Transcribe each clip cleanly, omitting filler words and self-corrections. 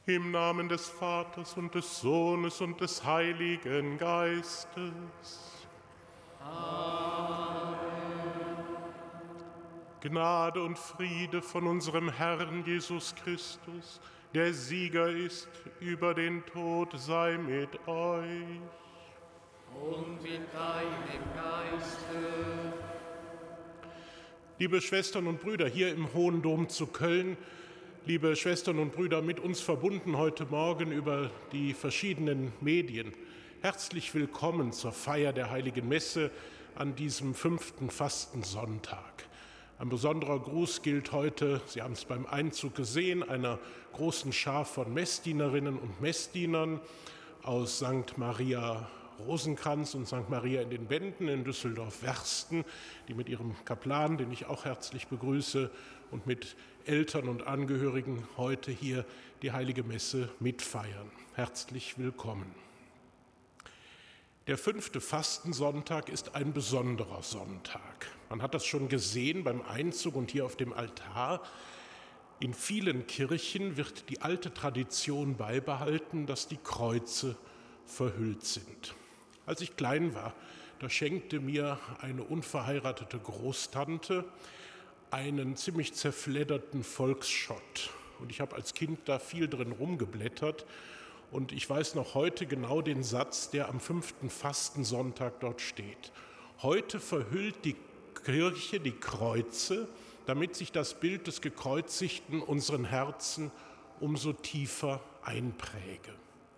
Im Namen des Vaters und des Sohnes und des Heiligen Geistes. Amen. Gnade und Friede von unserem Herrn Jesus Christus, der Sieger ist über den Tod, sei mit euch. Und mit deinem Geiste. Liebe Schwestern und Brüder hier im Hohen Dom zu Köln, liebe Schwestern und Brüder mit uns verbunden heute Morgen über die verschiedenen Medien, herzlich willkommen zur Feier der Heiligen Messe an diesem 5. Fastensonntag. Ein besonderer Gruß gilt heute, Sie haben es beim Einzug gesehen, einer großen Schar von Messdienerinnen und Messdienern aus St. Maria Rosenkranz und St. Maria in den Bänden in Düsseldorf-Wersten, die mit ihrem Kaplan, den ich auch herzlich begrüße, und mit Eltern und Angehörigen heute hier die Heilige Messe mitfeiern. Herzlich willkommen. Der 5. Fastensonntag ist ein besonderer Sonntag. Man hat das schon gesehen beim Einzug und hier auf dem Altar. In vielen Kirchen wird die alte Tradition beibehalten, dass die Kreuze verhüllt sind. Als ich klein war, da schenkte mir eine unverheiratete Großtante einen ziemlich zerfledderten Volksschott. Und ich habe als Kind da viel drin rumgeblättert. Und ich weiß noch heute genau den Satz, der am 5. Fastensonntag dort steht. Heute verhüllt die Kirche die Kreuze, damit sich das Bild des Gekreuzigten unseren Herzen umso tiefer einpräge.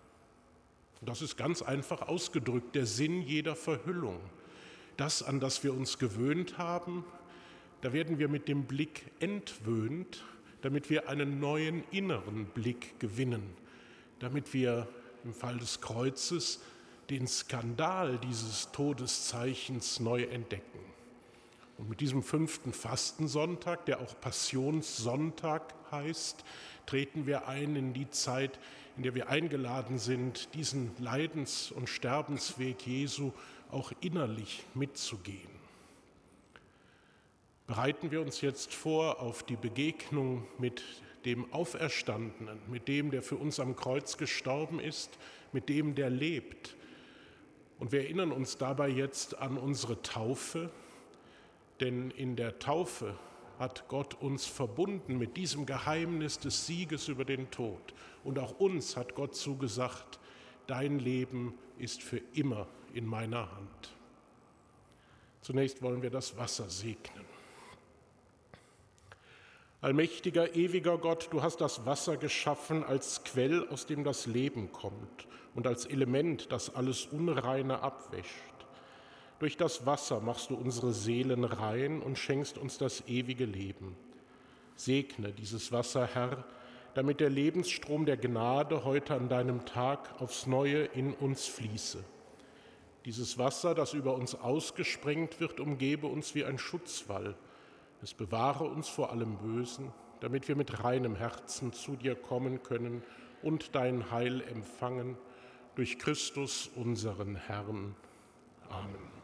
Das ist ganz einfach ausgedrückt, der Sinn jeder Verhüllung. Das, an das wir uns gewöhnt haben, da werden wir mit dem Blick entwöhnt, damit wir einen neuen inneren Blick gewinnen, damit wir im Fall des Kreuzes den Skandal dieses Todeszeichens neu entdecken. Und mit diesem 5. Fastensonntag, der auch Passionssonntag heißt, treten wir ein in die Zeit, in der wir eingeladen sind, diesen Leidens- und Sterbensweg Jesu auch innerlich mitzugehen. Bereiten wir uns jetzt vor auf die Begegnung mit dem Auferstandenen, mit dem, der für uns am Kreuz gestorben ist, mit dem, der lebt. Und wir erinnern uns dabei jetzt an unsere Taufe, denn in der Taufe hat Gott uns verbunden mit diesem Geheimnis des Sieges über den Tod. Und auch uns hat Gott zugesagt, dein Leben ist für immer in meiner Hand. Zunächst wollen wir das Wasser segnen. Allmächtiger, ewiger Gott, du hast das Wasser geschaffen als Quell, aus dem das Leben kommt und als Element, das alles Unreine abwäscht. Durch das Wasser machst du unsere Seelen rein und schenkst uns das ewige Leben. Segne dieses Wasser, Herr, damit der Lebensstrom der Gnade heute an deinem Tag aufs Neue in uns fließe. Dieses Wasser, das über uns ausgesprengt wird, umgebe uns wie ein Schutzwall. Es bewahre uns vor allem Bösen, damit wir mit reinem Herzen zu dir kommen können und dein Heil empfangen, durch Christus, unseren Herrn. Amen.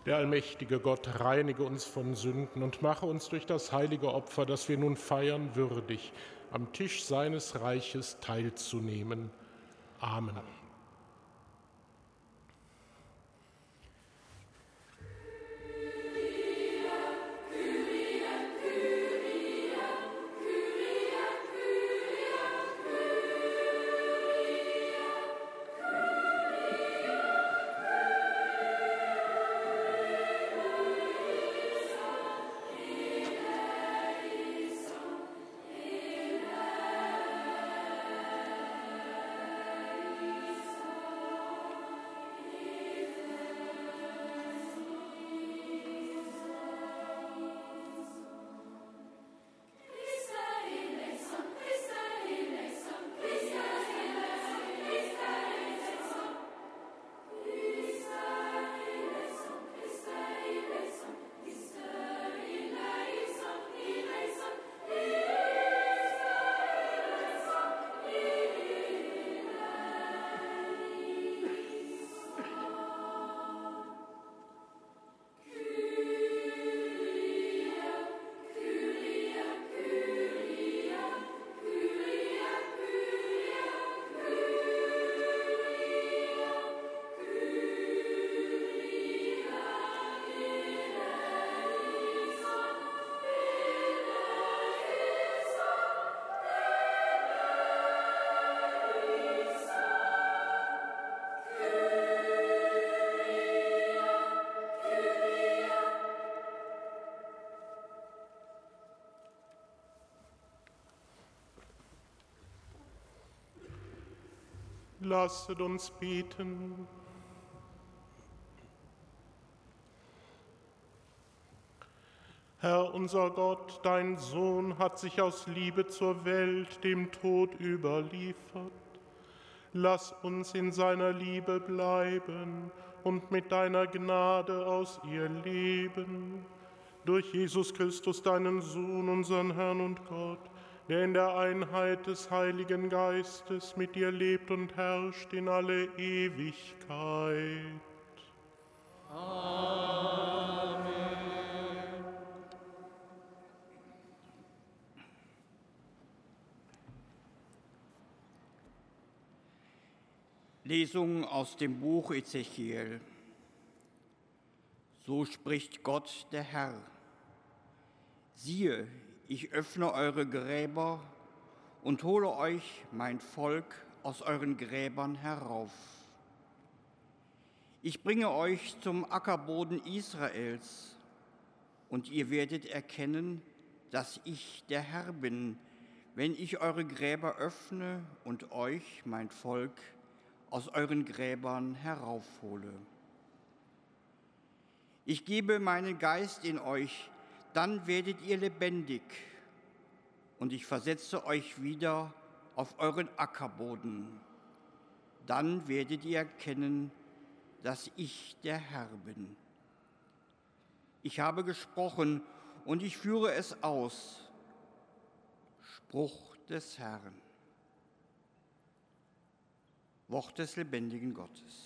Der allmächtige Gott reinige uns von Sünden und mache uns durch das heilige Opfer, das wir nun feiern, würdig, am Tisch seines Reiches teilzunehmen. Amen. Lasset uns beten. Herr unser Gott, dein Sohn hat sich aus Liebe zur Welt dem Tod überliefert. Lass uns in seiner Liebe bleiben und mit deiner Gnade aus ihr leben. Durch Jesus Christus, deinen Sohn, unseren Herrn und Gott, der in der Einheit des Heiligen Geistes mit dir lebt und herrscht in alle Ewigkeit. Amen. Lesung aus dem Buch Ezechiel. So spricht Gott, der Herr. Siehe, ich öffne eure Gräber und hole euch, mein Volk, aus euren Gräbern herauf. Ich bringe euch zum Ackerboden Israels, und ihr werdet erkennen, dass ich der Herr bin, wenn ich eure Gräber öffne und euch, mein Volk, aus euren Gräbern heraufhole. Ich gebe meinen Geist in euch, dann werdet ihr lebendig, und ich versetze euch wieder auf euren Ackerboden. Dann werdet ihr erkennen, dass ich der Herr bin. Ich habe gesprochen und ich führe es aus. Spruch des Herrn. Wort des lebendigen Gottes.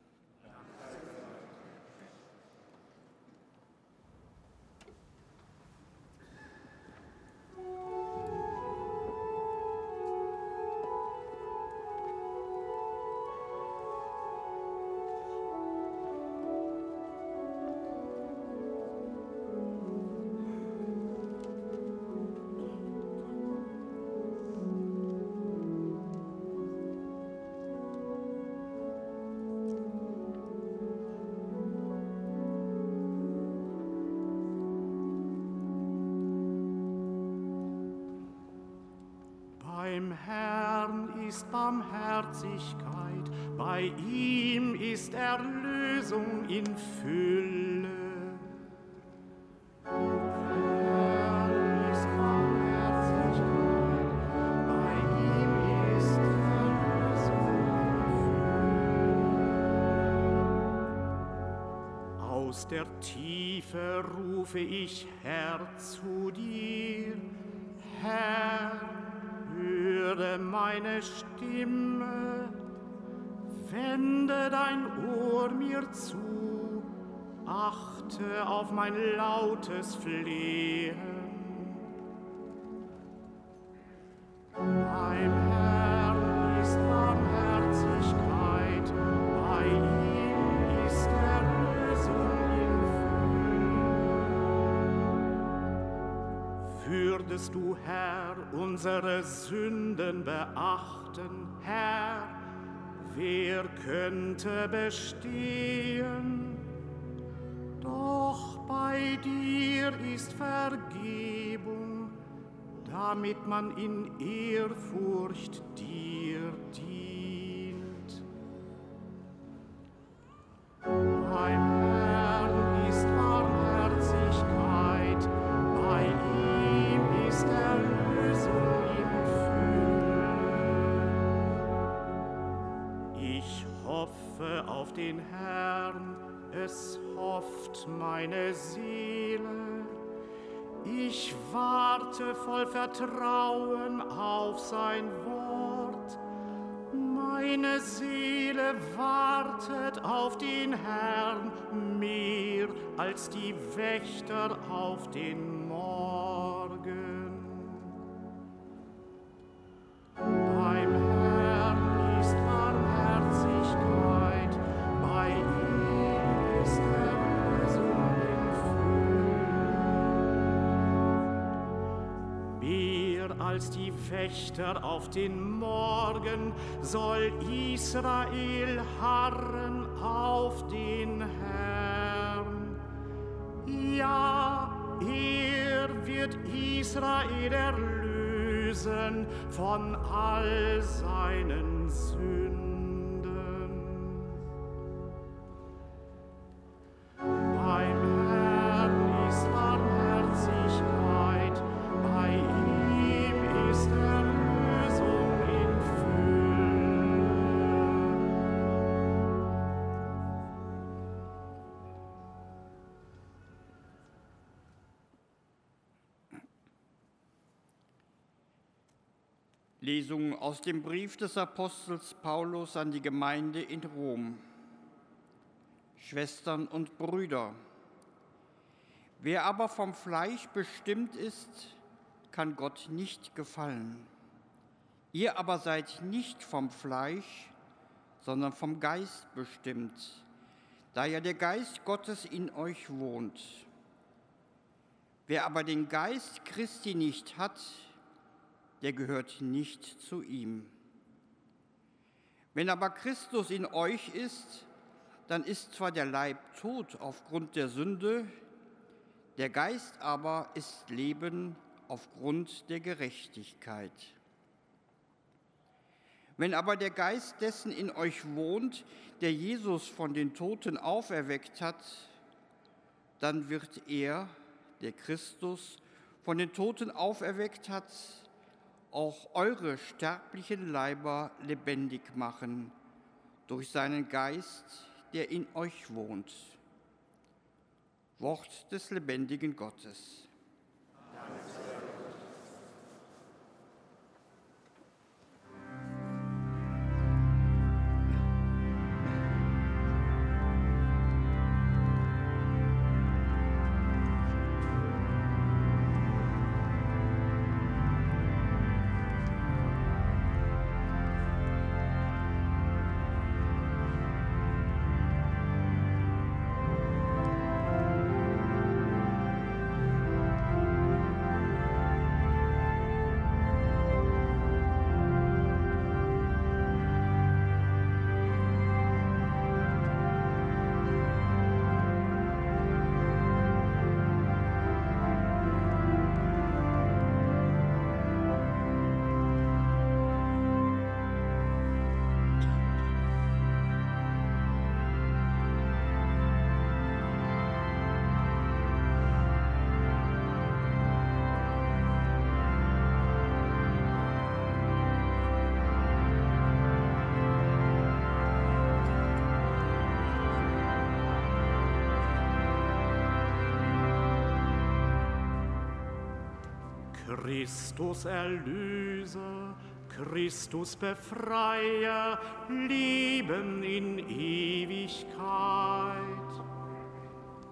Beim Herrn ist Barmherzigkeit, bei ihm ist Erlösung in Fülle. Aus der Tiefe rufe ich, Herr, zu dir. Herr, höre meine Stimme, wende dein Ohr mir zu achte auf mein lautes Flehen. Beim Herrn ist Barmherzigkeit, bei ihm ist Erlösung in Fülle. Würdest du, Herr, unsere Sünden beachten, Herr, wer könnte bestehen? Doch bei dir ist Vergebung, damit man in Ehrfurcht dir dient. Beim Herrn ist Barmherzigkeit, bei ihm ist Erlösung in Fülle. Ich hoffe auf den Herrn, es hofft meine Seele. Ich warte voll Vertrauen auf sein Wort. Meine Seele wartet auf den Herrn mehr als die Wächter auf den Morgen. Beim Herrn ist Barmherzigkeit, bei ihm ist Erlösung in Fülle. Mehr als die Wächter auf den Morgen soll Israel harren auf den Herrn. Ja, wird Israel erlösen von all seinen Sünden. Beim Herrn ist Barmherzigkeit, bei ihm ist Erlösung in Fülle. Lesung aus dem Brief des Apostels Paulus an die Gemeinde in Rom. Schwestern und Brüder, wer aber vom Fleisch bestimmt ist, kann Gott nicht gefallen. Ihr aber seid nicht vom Fleisch, sondern vom Geist bestimmt, da ja der Geist Gottes in euch wohnt. Wer aber den Geist Christi nicht hat, der gehört nicht zu ihm. Wenn aber Christus in euch ist, dann ist zwar der Leib tot aufgrund der Sünde, der Geist aber ist Leben aufgrund der Gerechtigkeit. Wenn aber der Geist dessen in euch wohnt, der Jesus von den Toten auferweckt hat, dann wird er, der Christus von den Toten auferweckt hat, auch eure sterblichen Leiber lebendig machen, durch seinen Geist, der in euch wohnt. Wort des lebendigen Gottes. Christus Erlöser, Christus Befreier, Leben in Ewigkeit.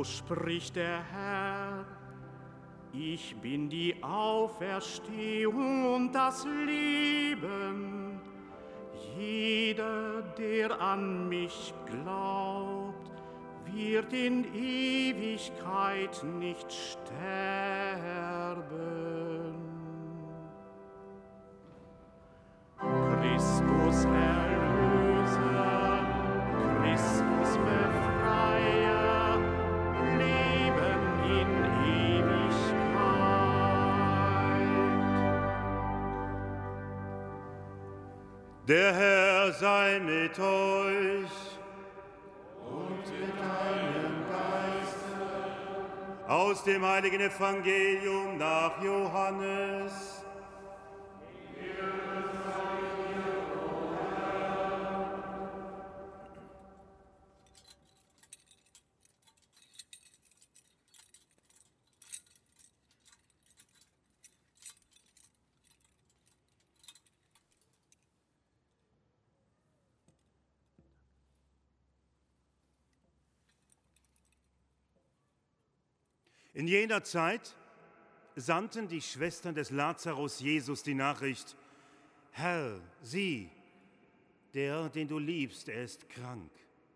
So spricht der Herr: Ich bin die Auferstehung und das Leben. Jeder, der an mich glaubt, wird in Ewigkeit nicht sterben. Christus Erlöser, Christus Befreier, Leben in Ewigkeit. Der Herr sei mit euch. Und mit deinem Geiste. Aus dem heiligen Evangelium nach Johannes. In jener Zeit sandten die Schwestern des Lazarus Jesus die Nachricht: Herr, sieh, der, den du liebst, er ist krank.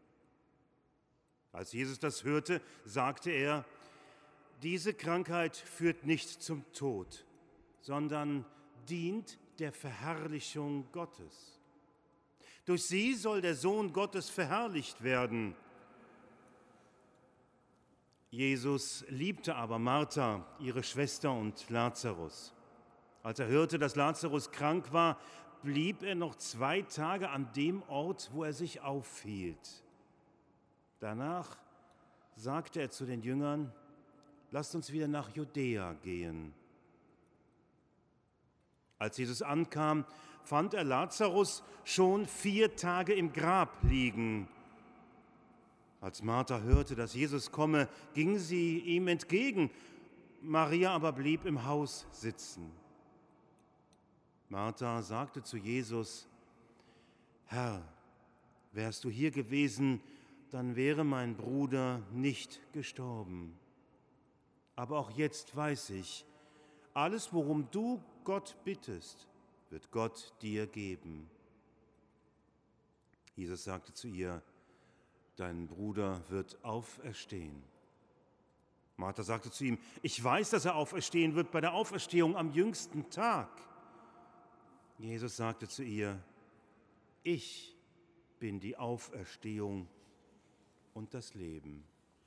Als Jesus das hörte, sagte er: Diese Krankheit führt nicht zum Tod, sondern dient der Verherrlichung Gottes. Durch sie soll der Sohn Gottes verherrlicht werden. Jesus liebte aber Martha, ihre Schwester, und Lazarus. Als er hörte, dass Lazarus krank war, blieb er noch 2 Tage an dem Ort, wo er sich aufhielt. Danach sagte er zu den Jüngern: Lasst uns wieder nach Judäa gehen. Als Jesus ankam, fand er Lazarus schon 4 Tage im Grab liegen. Als Martha hörte, dass Jesus komme, ging sie ihm entgegen. Maria aber blieb im Haus sitzen. Martha sagte zu Jesus: Herr, wärst du hier gewesen, dann wäre mein Bruder nicht gestorben. Aber auch jetzt weiß ich, alles, worum du Gott bittest, wird Gott dir geben. Jesus sagte zu ihr: Dein Bruder wird auferstehen. Martha sagte zu ihm: Ich weiß, dass er auferstehen wird bei der Auferstehung am jüngsten Tag. Jesus sagte zu ihr: Ich bin die Auferstehung und das Leben.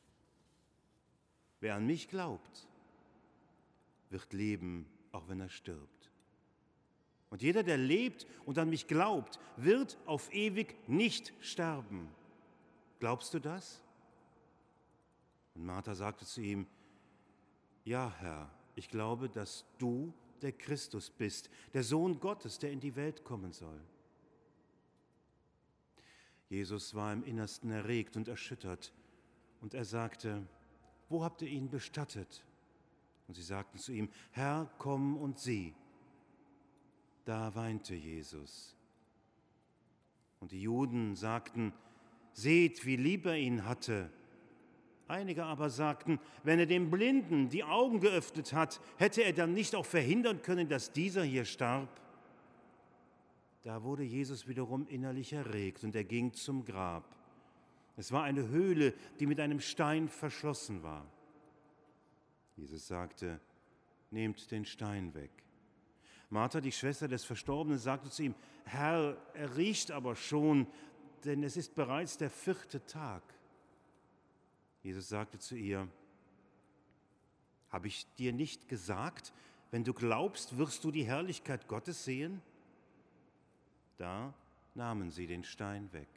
Wer an mich glaubt, wird leben, auch wenn er stirbt. Und jeder, der lebt und an mich glaubt, wird auf ewig nicht sterben. Glaubst du das? Und Martha sagte zu ihm: Ja, Herr, ich glaube, dass du der Christus bist, der Sohn Gottes, der in die Welt kommen soll. Jesus war im Innersten erregt und erschüttert, und er sagte: Wo habt ihr ihn bestattet? Und sie sagten zu ihm: Herr, komm und sieh. Da weinte Jesus. Und die Juden sagten: Seht, wie lieb er ihn hatte. Einige aber sagten: Wenn er dem Blinden die Augen geöffnet hat, hätte er dann nicht auch verhindern können, dass dieser hier starb? Da wurde Jesus wiederum innerlich erregt und er ging zum Grab. Es war eine Höhle, die mit einem Stein verschlossen war. Jesus sagte: Nehmt den Stein weg. Martha, die Schwester des Verstorbenen, sagte zu ihm: Herr, er riecht aber schon, denn es ist bereits der 4. Tag. Jesus sagte zu ihr: Habe ich dir nicht gesagt, wenn du glaubst, wirst du die Herrlichkeit Gottes sehen? Da nahmen sie den Stein weg.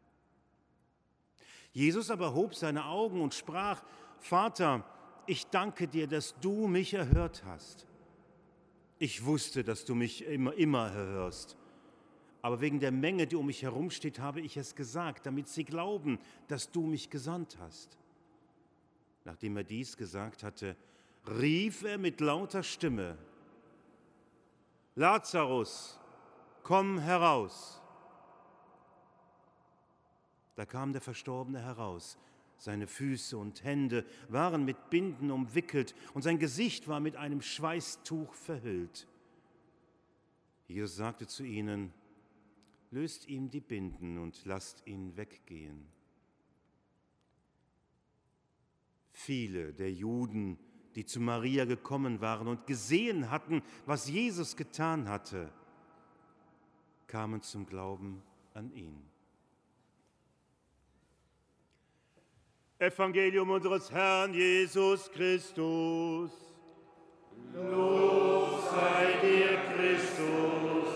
Jesus aber hob seine Augen und sprach: Vater, ich danke dir, dass du mich erhört hast. Ich wusste, dass du mich immer erhörst. Aber wegen der Menge, die um mich herumsteht, habe ich es gesagt, damit sie glauben, dass du mich gesandt hast. Nachdem er dies gesagt hatte, rief er mit lauter Stimme: Lazarus, komm heraus. Da kam der Verstorbene heraus, Seine Füße und Hände waren mit Binden umwickelt und sein Gesicht war mit einem Schweißtuch verhüllt. Jesus sagte zu ihnen: Löst ihm die Binden und lasst ihn weggehen. Viele der Juden, die zu Maria gekommen waren und gesehen hatten, was Jesus getan hatte, kamen zum Glauben an ihn. Evangelium unseres Herrn Jesus Christus. Lob sei dir, Christus.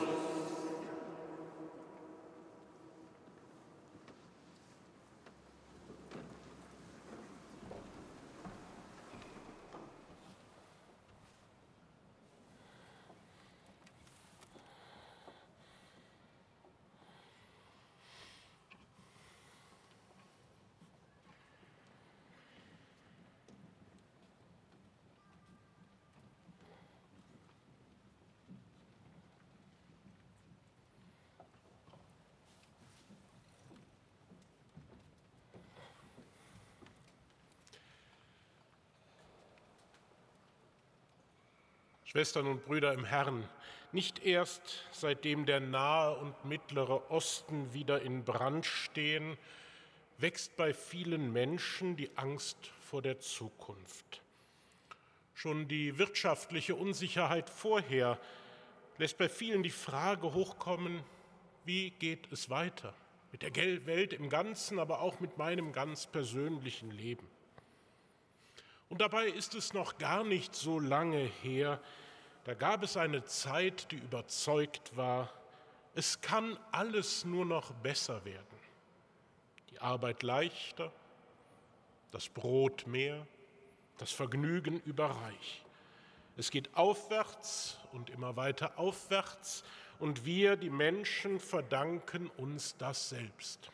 Schwestern und Brüder im Herrn, nicht erst seitdem der Nahe und Mittlere Osten wieder in Brand stehen, wächst bei vielen Menschen die Angst vor der Zukunft. Schon die wirtschaftliche Unsicherheit vorher lässt bei vielen die Frage hochkommen: Wie geht es weiter mit der Welt im Ganzen, aber auch mit meinem ganz persönlichen Leben? Und dabei ist es noch gar nicht so lange her, da gab es eine Zeit, die überzeugt war, es kann alles nur noch besser werden. Die Arbeit leichter, das Brot mehr, das Vergnügen überreich. Es geht aufwärts und immer weiter aufwärts, und wir, die Menschen, verdanken uns das selbst.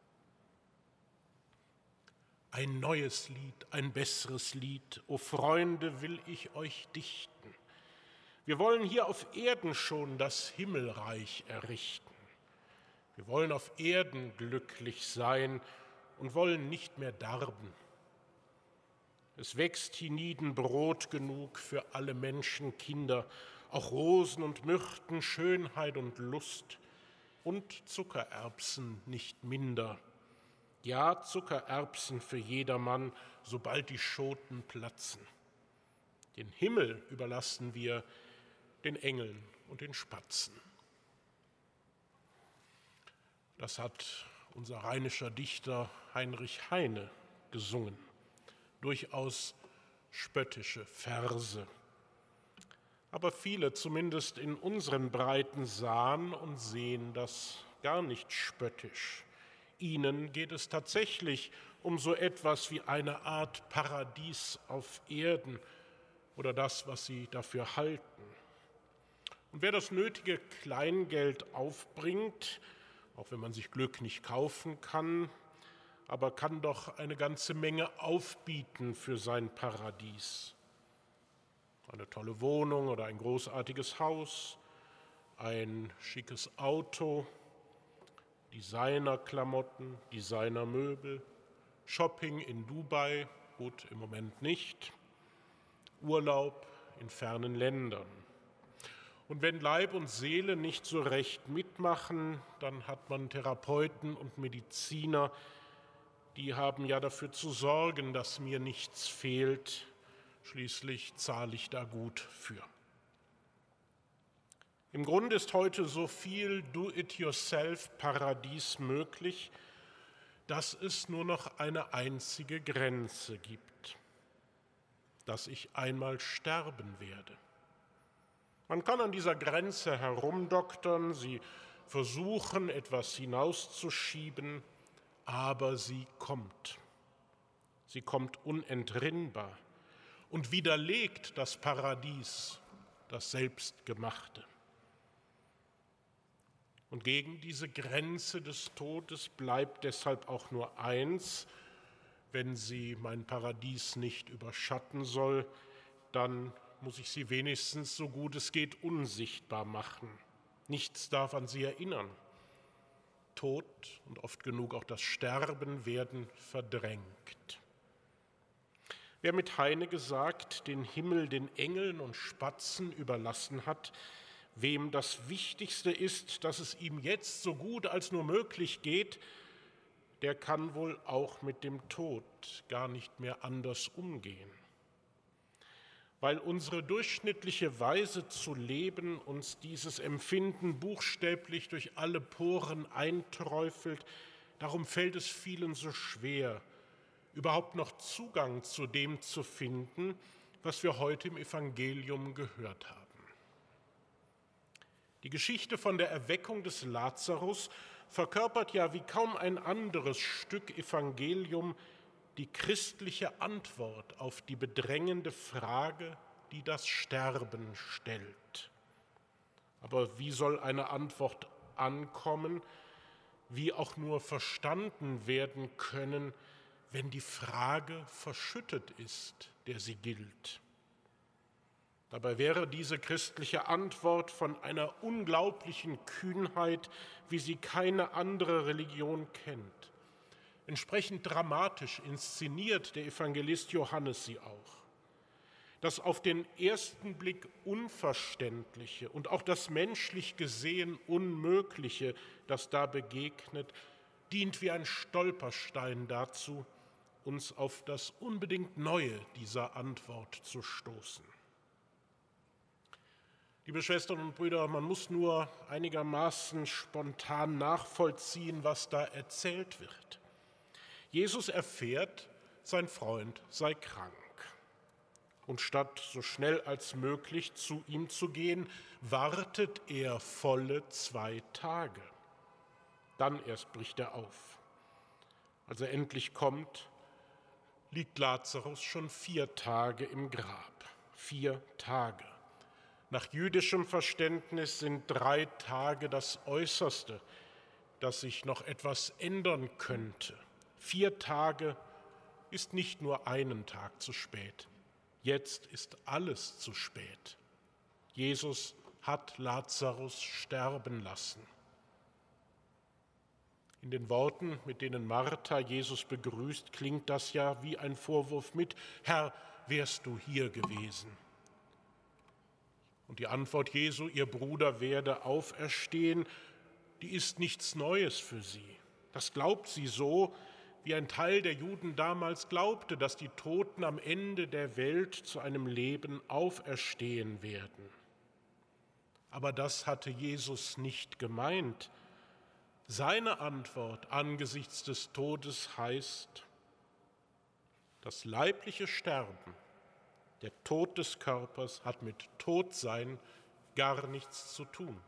Ein neues Lied, ein besseres Lied, o Freunde, will ich euch dichten. Wir wollen hier auf Erden schon das Himmelreich errichten. Wir wollen auf Erden glücklich sein und wollen nicht mehr darben. Es wächst hienieden Brot genug für alle Menschenkinder, auch Rosen und Myrten, Schönheit und Lust und Zuckererbsen nicht minder. Ja, Zuckererbsen für jedermann, sobald die Schoten platzen. Den Himmel überlassen wir den Engeln und den Spatzen. Das hat unser rheinischer Dichter Heinrich Heine gesungen. Durchaus spöttische Verse. Aber viele, zumindest in unseren Breiten, sahen und sehen das gar nicht spöttisch. Ihnen geht es tatsächlich um so etwas wie eine Art Paradies auf Erden oder das, was sie dafür halten. Und wer das nötige Kleingeld aufbringt, auch wenn man sich Glück nicht kaufen kann, aber kann doch eine ganze Menge aufbieten für sein Paradies. Eine tolle Wohnung oder ein großartiges Haus, ein schickes Auto, Designerklamotten, Designermöbel, Shopping in Dubai, gut, im Moment nicht, Urlaub in fernen Ländern. Und wenn Leib und Seele nicht so recht mitmachen, dann hat man Therapeuten und Mediziner, die haben ja dafür zu sorgen, dass mir nichts fehlt. Schließlich zahle ich da gut für. Im Grunde ist heute so viel Do-it-yourself-Paradies möglich, dass es nur noch eine einzige Grenze gibt, dass ich einmal sterben werde. Man kann an dieser Grenze herumdoktern, sie versuchen, etwas hinauszuschieben, aber sie kommt. Sie kommt unentrinnbar und widerlegt das Paradies, das Selbstgemachte. Und gegen diese Grenze des Todes bleibt deshalb auch nur eins: Wenn sie mein Paradies nicht überschatten soll, dann muss ich sie wenigstens so gut es geht unsichtbar machen. Nichts darf an sie erinnern. Tod und oft genug auch das Sterben werden verdrängt. Wer mit Heine gesagt den Himmel den Engeln und Spatzen überlassen hat, wem das Wichtigste ist, dass es ihm jetzt so gut als nur möglich geht, der kann wohl auch mit dem Tod gar nicht mehr anders umgehen. Weil unsere durchschnittliche Weise zu leben uns dieses Empfinden buchstäblich durch alle Poren einträufelt, darum fällt es vielen so schwer, überhaupt noch Zugang zu dem zu finden, was wir heute im Evangelium gehört haben. Die Geschichte von der Erweckung des Lazarus verkörpert ja wie kaum ein anderes Stück Evangelium die christliche Antwort auf die bedrängende Frage, die das Sterben stellt. Aber wie soll eine Antwort ankommen, wie auch nur verstanden werden können, wenn die Frage verschüttet ist, der sie gilt? Dabei wäre diese christliche Antwort von einer unglaublichen Kühnheit, wie sie keine andere Religion kennt. Entsprechend dramatisch inszeniert der Evangelist Johannes sie auch. Das auf den ersten Blick Unverständliche und auch das menschlich gesehen Unmögliche, das da begegnet, dient wie ein Stolperstein dazu, uns auf das unbedingt Neue dieser Antwort zu stoßen. Liebe Schwestern und Brüder, man muss nur einigermaßen spontan nachvollziehen, was da erzählt wird. Jesus erfährt, sein Freund sei krank. Und statt so schnell als möglich zu ihm zu gehen, wartet er volle 2 Tage. Dann erst bricht er auf. Als er endlich kommt, liegt Lazarus schon 4 Tage im Grab. 4 Tage. Nach jüdischem Verständnis sind 3 Tage das Äußerste, dass sich noch etwas ändern könnte. 4 Tage ist nicht nur einen Tag zu spät. Jetzt ist alles zu spät. Jesus hat Lazarus sterben lassen. In den Worten, mit denen Martha Jesus begrüßt, klingt das ja wie ein Vorwurf mit: Herr, wärst du hier gewesen? Und die Antwort Jesu, ihr Bruder werde auferstehen, die ist nichts Neues für sie. Das glaubt sie so, wie ein Teil der Juden damals glaubte, dass die Toten am Ende der Welt zu einem Leben auferstehen werden. Aber das hatte Jesus nicht gemeint. Seine Antwort angesichts des Todes heißt: Das leibliche Sterben, der Tod des Körpers, hat mit Todsein gar nichts zu tun.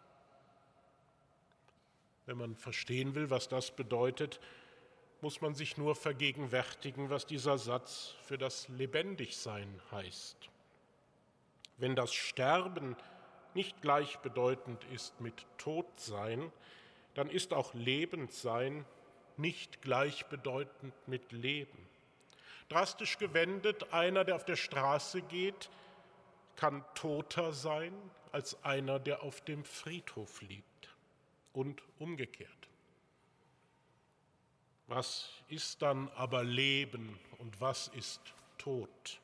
Wenn man verstehen will, was das bedeutet, muss man sich nur vergegenwärtigen, was dieser Satz für das Lebendigsein heißt. Wenn das Sterben nicht gleichbedeutend ist mit Todsein, dann ist auch Lebendsein nicht gleichbedeutend mit Leben. Drastisch gewendet, einer, der auf der Straße geht, kann toter sein als einer, der auf dem Friedhof liegt, und umgekehrt. Was ist dann aber Leben und was ist Tod?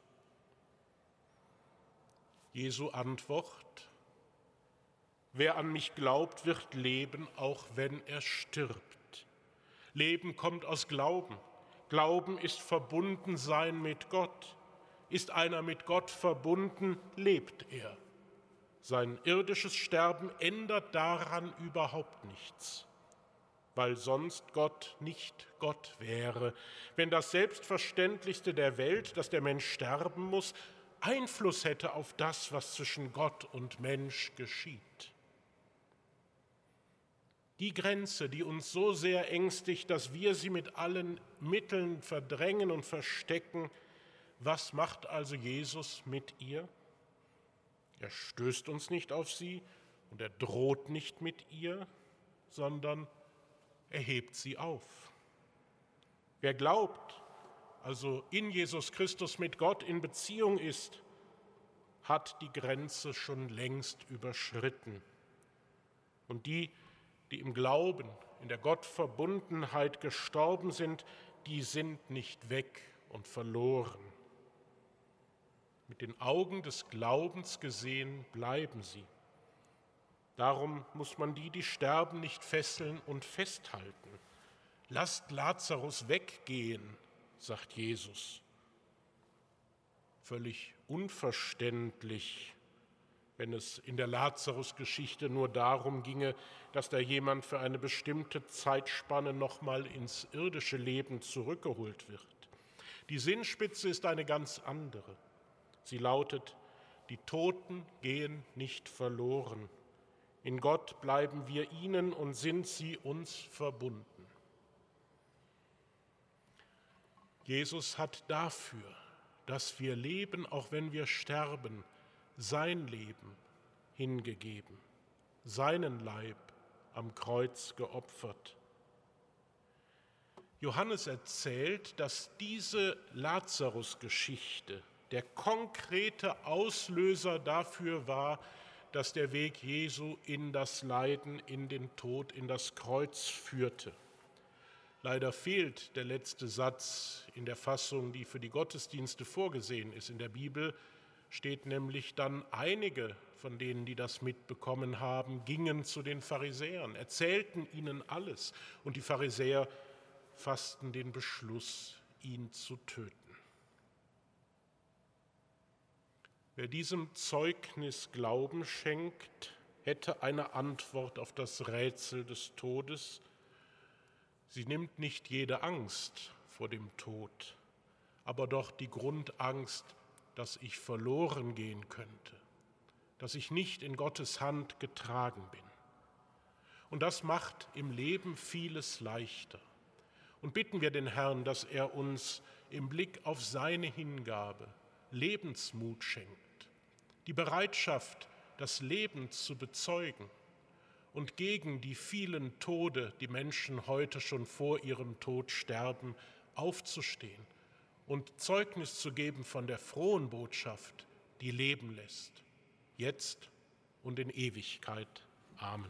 Jesu Antwort: Wer an mich glaubt, wird leben, auch wenn er stirbt. Leben kommt aus Glauben. Glauben ist Verbundensein mit Gott. Ist einer mit Gott verbunden, lebt er. Sein irdisches Sterben ändert daran überhaupt nichts, weil sonst Gott nicht Gott wäre. Wenn das Selbstverständlichste der Welt, dass der Mensch sterben muss, Einfluss hätte auf das, was zwischen Gott und Mensch geschieht. Die Grenze, die uns so sehr ängstigt, dass wir sie mit allen Mitteln verdrängen und verstecken, was macht also Jesus mit ihr? Er stößt uns nicht auf sie und er droht nicht mit ihr, sondern er hebt sie auf. Wer glaubt, also in Jesus Christus mit Gott in Beziehung ist, hat die Grenze schon längst überschritten. Und die im Glauben, in der Gottverbundenheit gestorben sind, die sind nicht weg und verloren. Mit den Augen des Glaubens gesehen bleiben sie. Darum muss man die sterben, nicht fesseln und festhalten. Lasst Lazarus weggehen, sagt Jesus. Völlig unverständlich, wenn es in der Lazarus-Geschichte nur darum ginge, dass da jemand für eine bestimmte Zeitspanne nochmal ins irdische Leben zurückgeholt wird. Die Sinnspitze ist eine ganz andere. Sie lautet: Die Toten gehen nicht verloren. In Gott bleiben wir ihnen und sind sie uns verbunden. Jesus hat dafür, dass wir leben, auch wenn wir sterben, sein Leben hingegeben, seinen Leib am Kreuz geopfert. Johannes erzählt, dass diese Lazarus-Geschichte der konkrete Auslöser dafür war, dass der Weg Jesu in das Leiden, in den Tod, in das Kreuz führte. Leider fehlt der letzte Satz in der Fassung, die für die Gottesdienste vorgesehen ist. In der Bibel steht nämlich dann: Einige von denen, die das mitbekommen haben, gingen zu den Pharisäern, erzählten ihnen alles, und die Pharisäer fassten den Beschluss, ihn zu töten. Wer diesem Zeugnis Glauben schenkt, hätte eine Antwort auf das Rätsel des Todes. Sie nimmt nicht jede Angst vor dem Tod, aber doch die Grundangst, dass ich verloren gehen könnte, dass ich nicht in Gottes Hand getragen bin. Und das macht im Leben vieles leichter. Und bitten wir den Herrn, dass er uns im Blick auf seine Hingabe Lebensmut schenkt, die Bereitschaft, das Leben zu bezeugen und gegen die vielen Tode, die Menschen heute schon vor ihrem Tod sterben, aufzustehen und Zeugnis zu geben von der frohen Botschaft, die leben lässt, jetzt und in Ewigkeit. Amen.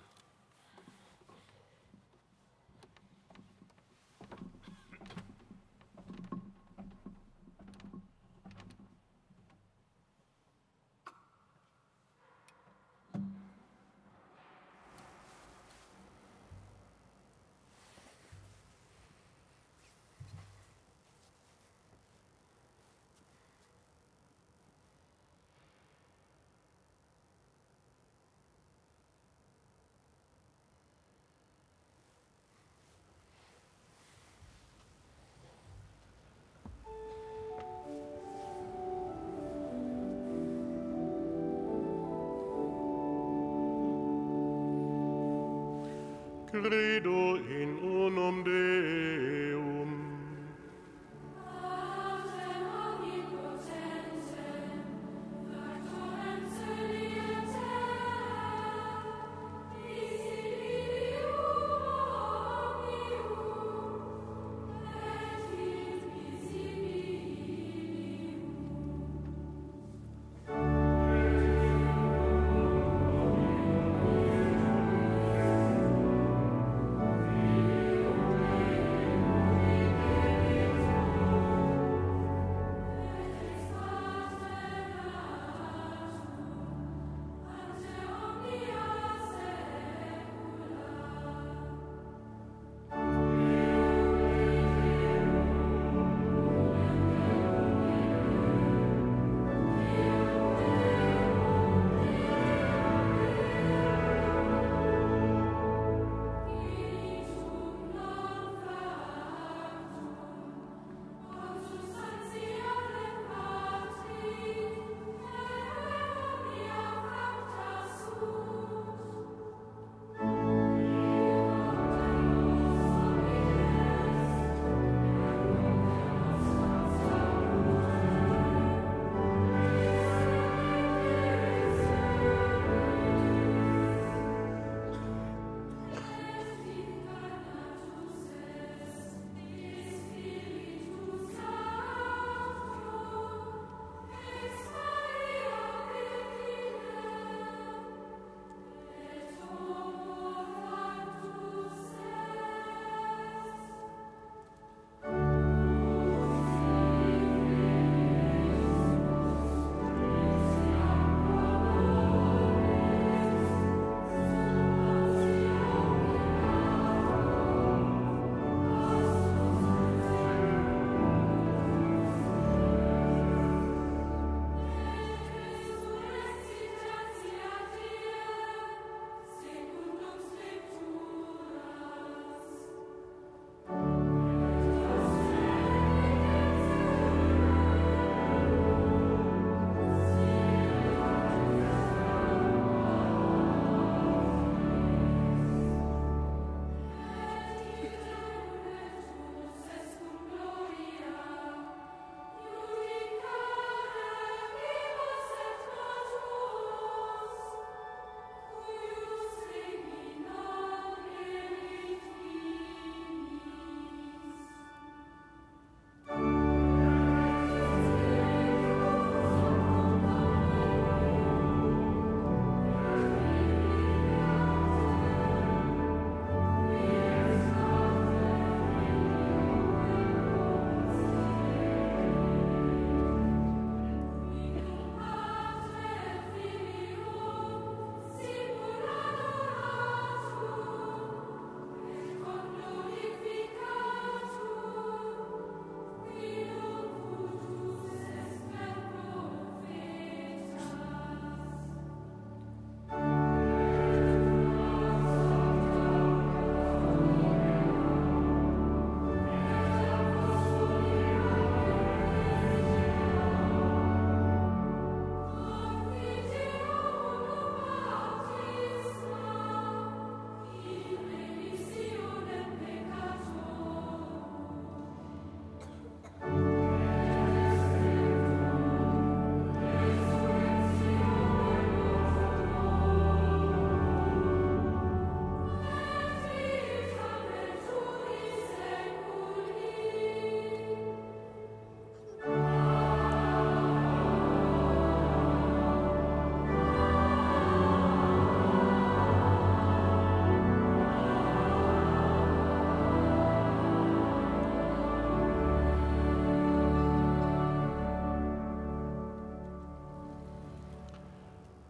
Credo in unum Deum.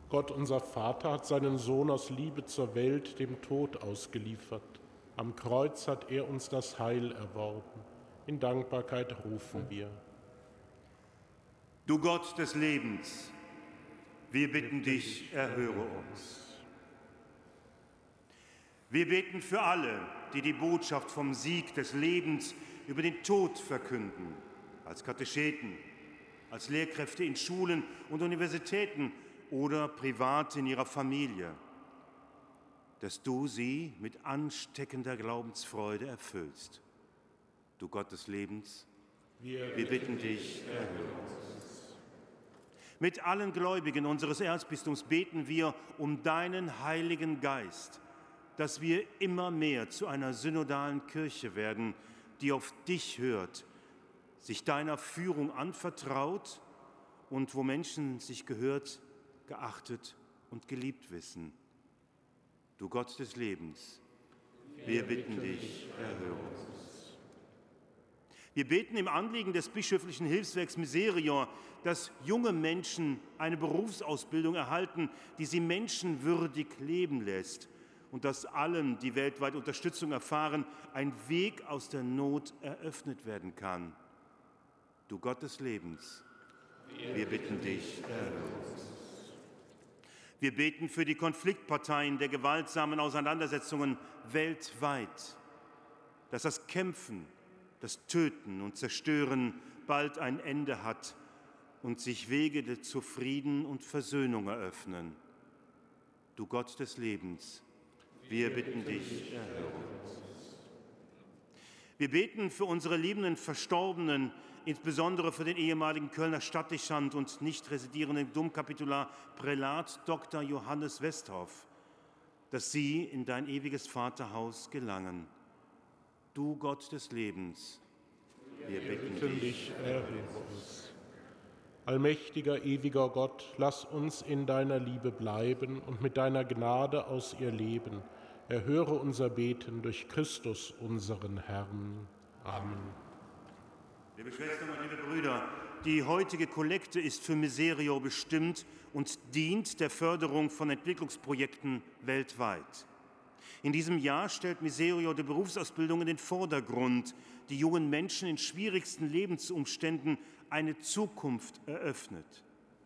Gott, unser Vater, hat seinen Sohn aus Liebe zur Welt dem Tod ausgeliefert. Am Kreuz hat er uns das Heil erworben. In Dankbarkeit rufen wir. Du Gott des Lebens, wir bitten dich, erhöre uns. Wir beten für alle, die die Botschaft vom Sieg des Lebens über den Tod verkünden, als Katecheten, als Lehrkräfte in Schulen und Universitäten oder privat in ihrer Familie, dass du sie mit ansteckender Glaubensfreude erfüllst. Du Gott des Lebens, wir bitten dich, erhöre uns. Mit allen Gläubigen unseres Erzbistums beten wir um deinen Heiligen Geist, dass wir immer mehr zu einer synodalen Kirche werden, die auf dich hört, sich deiner Führung anvertraut und wo Menschen sich gehört, geachtet und geliebt wissen. Du Gott des Lebens, wir bitten dich, erhöre uns. Wir beten im Anliegen des bischöflichen Hilfswerks Miserior, dass junge Menschen eine Berufsausbildung erhalten, die sie menschenwürdig leben lässt, und dass allen, die weltweit Unterstützung erfahren, ein Weg aus der Not eröffnet werden kann. Du Gott des Lebens, wir bitten dich, erhöre uns. Wir beten für die Konfliktparteien der gewaltsamen Auseinandersetzungen weltweit, dass das Kämpfen, das Töten und Zerstören bald ein Ende hat und sich Wege zu Frieden und Versöhnung eröffnen. Du Gott des Lebens, wir bitten dich, erhöre uns. Wir beten für unsere liebenden Verstorbenen, insbesondere für den ehemaligen Kölner Stadtdechant und nicht residierenden Domkapitular Prälat Dr. Johannes Westhoff, dass sie in dein ewiges Vaterhaus gelangen. Du Gott des Lebens, wir bitten dich, erhöre uns. Allmächtiger, ewiger Gott, lass uns in deiner Liebe bleiben und mit deiner Gnade aus ihr leben. Erhöre unser Beten durch Christus, unseren Herrn. Amen. Liebe Schwestern und liebe Brüder, die heutige Kollekte ist für Miserior bestimmt und dient der Förderung von Entwicklungsprojekten weltweit. In diesem Jahr stellt Miserior die Berufsausbildung in den Vordergrund, die jungen Menschen in schwierigsten Lebensumständen eine Zukunft eröffnet.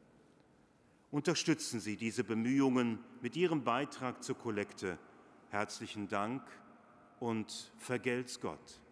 Unterstützen Sie diese Bemühungen mit Ihrem Beitrag zur Kollekte. Herzlichen Dank und vergelt's Gott.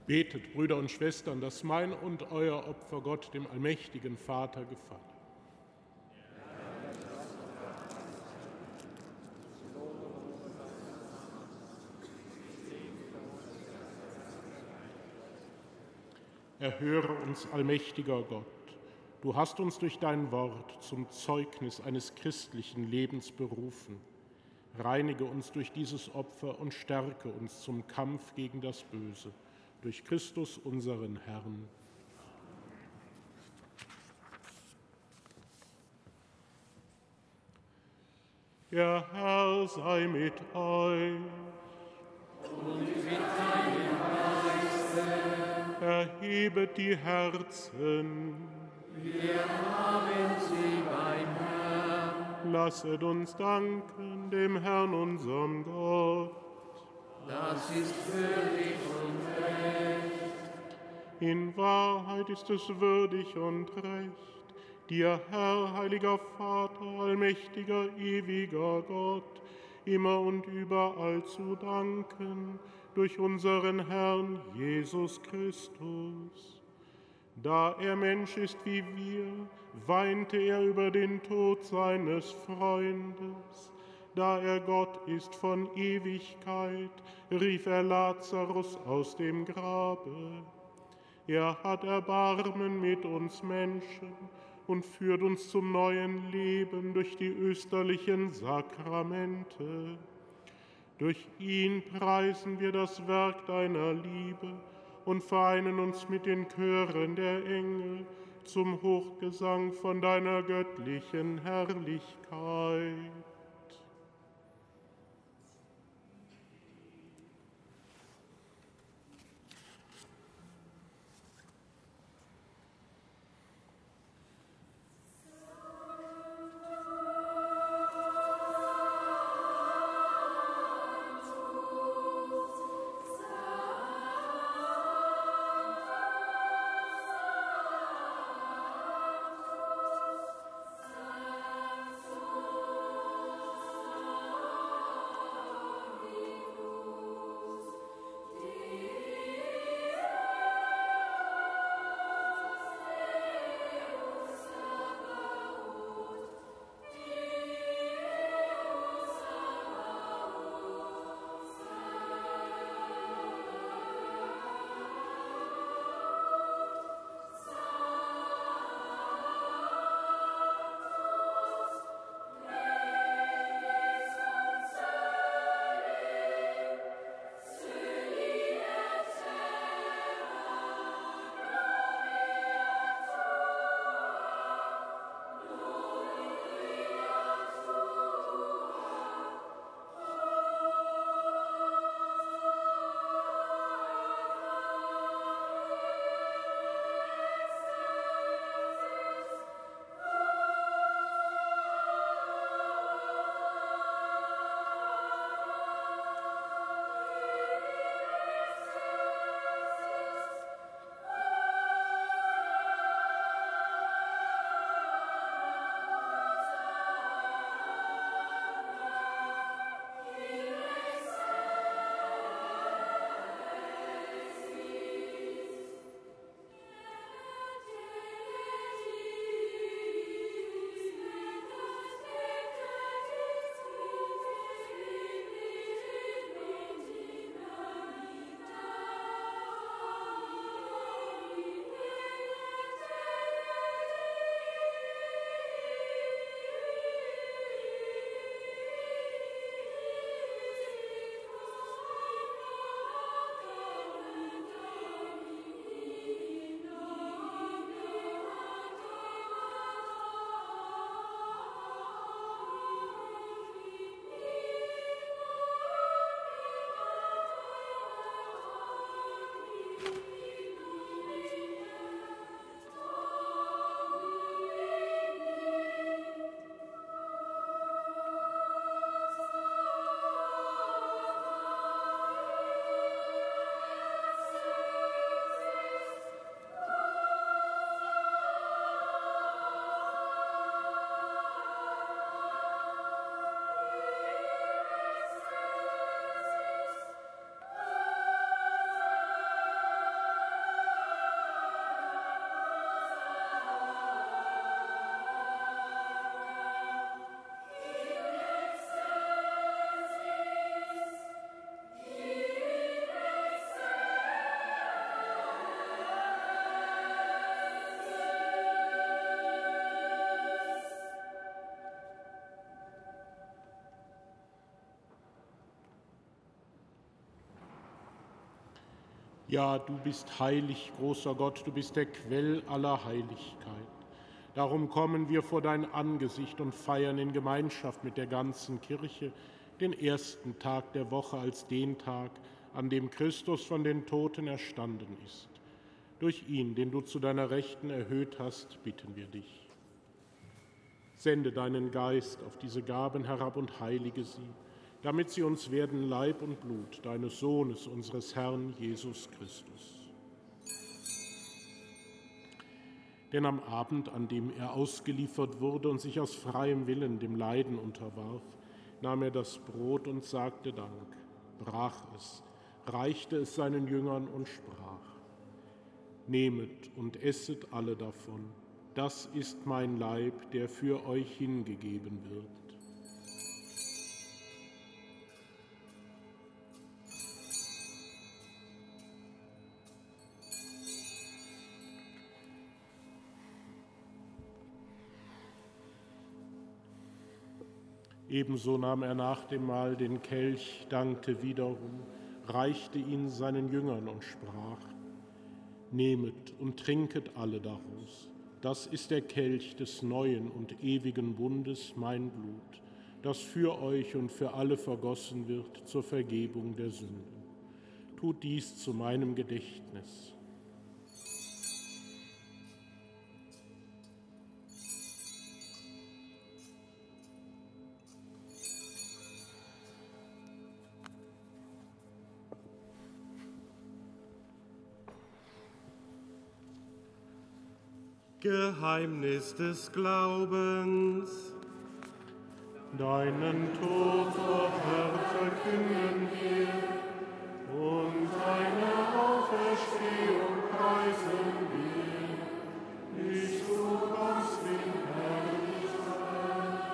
Betet, Brüder und Schwestern, dass mein und euer Opfer Gott, dem allmächtigen Vater, gefalle. Erhöre uns, allmächtiger Gott. Du hast uns durch dein Wort zum Zeugnis eines christlichen Lebens berufen. Reinige uns durch dieses Opfer und stärke uns zum Kampf gegen das Böse. Durch Christus, unseren Herrn. Der Herr sei mit euch. Und mit deinem Geiste. Erhebet die Herzen. Wir haben sie beim Herrn. Lasset uns danken dem Herrn, unserem Gott. Das ist würdig und recht. In Wahrheit ist es würdig und recht, dir, Herr, heiliger Vater, allmächtiger, ewiger Gott, immer und überall zu danken, durch unseren Herrn Jesus Christus. Da er Mensch ist wie wir, weinte er über den Tod seines Freundes. Da er Gott ist von Ewigkeit, rief er Lazarus aus dem Grabe. Er hat Erbarmen mit uns Menschen und führt uns zum neuen Leben durch die österlichen Sakramente. Durch ihn preisen wir das Werk deiner Liebe und vereinen uns mit den Chören der Engel zum Hochgesang von deiner göttlichen Herrlichkeit. Ja, du bist heilig, großer Gott, du bist der Quell aller Heiligkeit. Darum kommen wir vor dein Angesicht und feiern in Gemeinschaft mit der ganzen Kirche den ersten Tag der Woche als den Tag, an dem Christus von den Toten erstanden ist. Durch ihn, den du zu deiner Rechten erhöht hast, bitten wir dich. Sende deinen Geist auf diese Gaben herab und heilige sie, damit sie uns werden Leib und Blut deines Sohnes, unseres Herrn Jesus Christus. Denn am Abend, an dem er ausgeliefert wurde und sich aus freiem Willen dem Leiden unterwarf, nahm er das Brot und sagte Dank, brach es, reichte es seinen Jüngern und sprach: Nehmet und esset alle davon, das ist mein Leib, der für euch hingegeben wird. Ebenso nahm er nach dem Mahl den Kelch, dankte wiederum, reichte ihn seinen Jüngern und sprach: Nehmet und trinket alle daraus. Das ist der Kelch des neuen und ewigen Bundes, mein Blut, das für euch und für alle vergossen wird zur Vergebung der Sünden. Tut dies zu meinem Gedächtnis. Geheimnis des Glaubens. Deinen Tod, o Herr, verkünden wir, und deine Auferstehung preisen wir, bis du kommst in Herrlichkeit.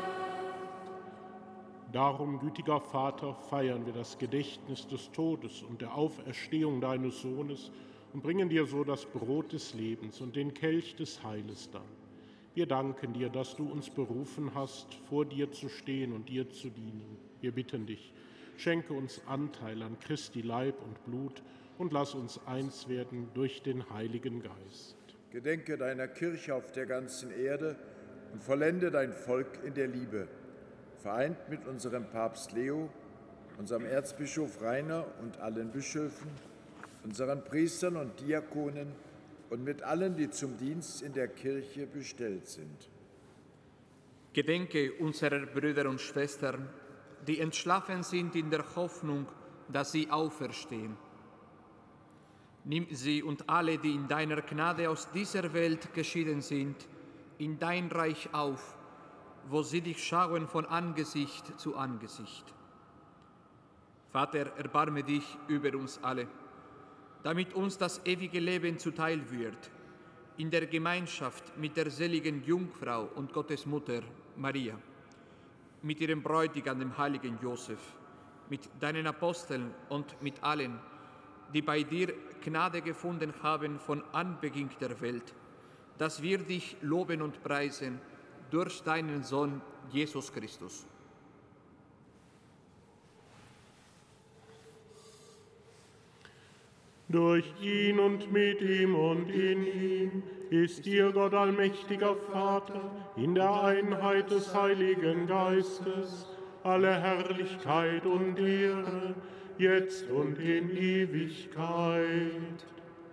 Darum, gütiger Vater, feiern wir das Gedächtnis des Todes und der Auferstehung deines Sohnes und bringen dir so das Brot des Lebens und den Kelch des Heiles dar. Wir danken dir, dass du uns berufen hast, vor dir zu stehen und dir zu dienen. Wir bitten dich, schenke uns Anteil an Christi Leib und Blut und lass uns eins werden durch den Heiligen Geist. Gedenke deiner Kirche auf der ganzen Erde und vollende dein Volk in der Liebe, vereint mit unserem Papst Leo, unserem Erzbischof Rainer und allen Bischöfen, unseren Priestern und Diakonen und mit allen, die zum Dienst in der Kirche bestellt sind. Gedenke unserer Brüder und Schwestern, die entschlafen sind in der Hoffnung, dass sie auferstehen. Nimm sie und alle, die in deiner Gnade aus dieser Welt geschieden sind, in dein Reich auf, wo sie dich schauen von Angesicht zu Angesicht. Vater, erbarme dich über uns alle, damit uns das ewige Leben zuteil wird, in der Gemeinschaft mit der seligen Jungfrau und Gottesmutter Maria, mit ihrem Bräutigam, dem heiligen Josef, mit deinen Aposteln und mit allen, die bei dir Gnade gefunden haben von Anbeginn der Welt, dass wir dich loben und preisen durch deinen Sohn Jesus Christus. Durch ihn und mit ihm und in ihm ist dir, Gott allmächtiger Vater, in der Einheit des Heiligen Geistes, alle Herrlichkeit und Ehre, jetzt und in Ewigkeit.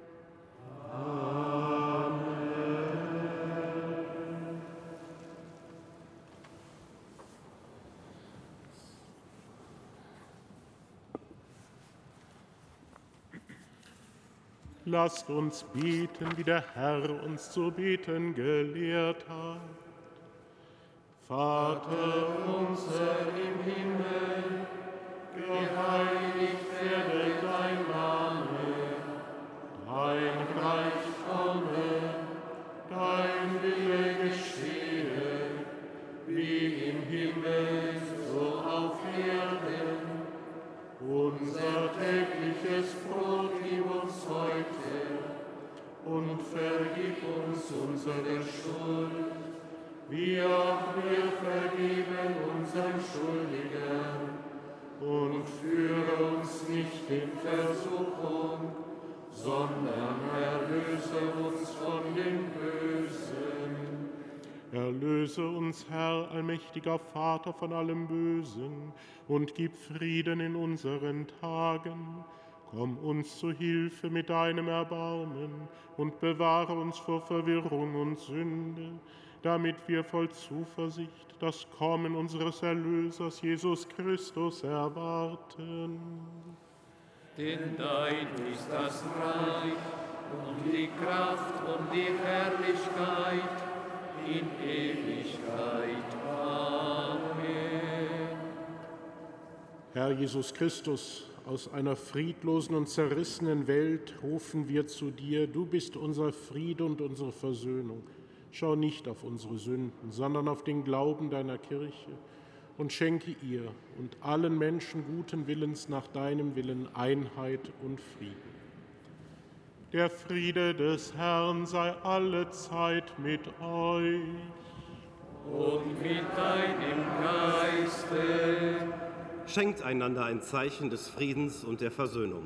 Amen. Lasst uns beten, wie der Herr uns zu beten gelehrt hat. Vater unser im Himmel, geheiligt werde dein Name, dein Reich komme, dein Wille geschehe, wie im Himmel, so auf Erden. Unser tägliches Brot gib uns heute und vergib uns unsere Schuld, wie auch wir vergeben unseren Schuldigern. Und führe uns nicht in Versuchung, sondern erlöse uns von dem Bösen. Erlöse uns, Herr, allmächtiger Vater, von allem Bösen und gib Frieden in unseren Tagen. Komm uns zu Hilfe mit deinem Erbarmen und bewahre uns vor Verwirrung und Sünde, damit wir voll Zuversicht das Kommen unseres Erlösers Jesus Christus erwarten. Denn dein ist das Reich und die Kraft und die Herrlichkeit in Ewigkeit. Amen. Herr Jesus Christus, aus einer friedlosen und zerrissenen Welt rufen wir zu dir. Du bist unser Friede und unsere Versöhnung. Schau nicht auf unsere Sünden, sondern auf den Glauben deiner Kirche und schenke ihr und allen Menschen guten Willens nach deinem Willen Einheit und Frieden. Der Friede des Herrn sei allezeit mit euch. Und mit deinem Geiste. Schenkt einander ein Zeichen des Friedens und der Versöhnung.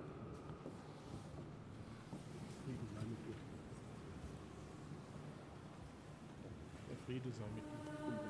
Der Friede sei mit dir.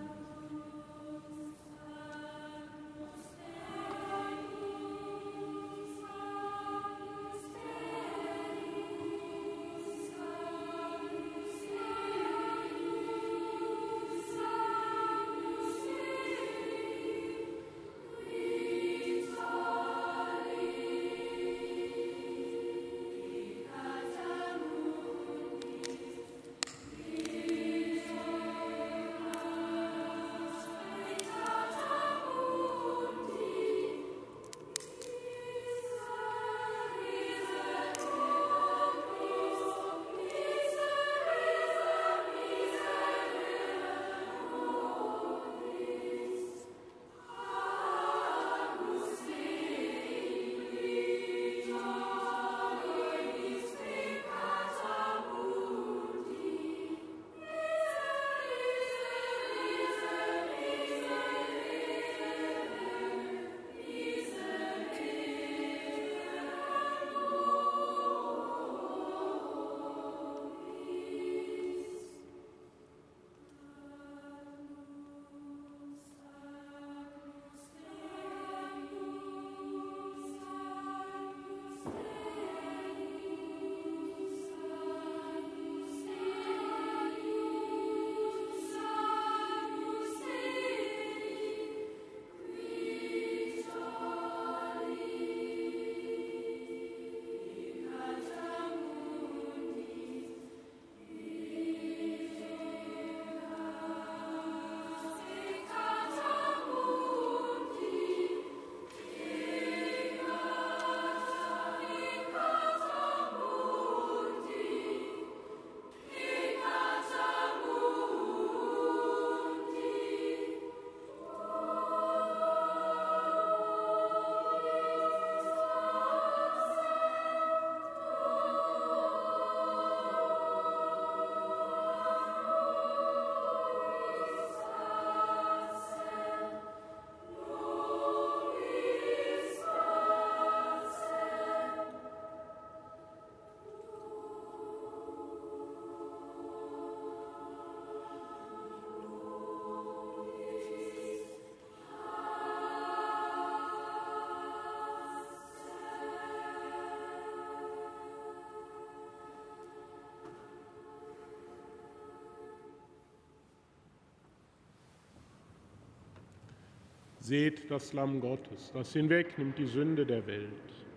Seht das Lamm Gottes, das hinwegnimmt die Sünde der Welt.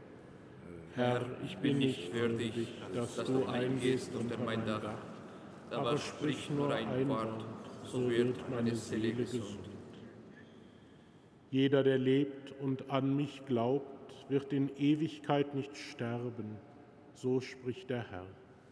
Herr, ich bin nicht würdig, dass du eingehst unter mein Dach, aber sprich nur ein Wort, so wird meine Seele gesund. Jeder, der lebt und an mich glaubt, wird in Ewigkeit nicht sterben, so spricht der Herr.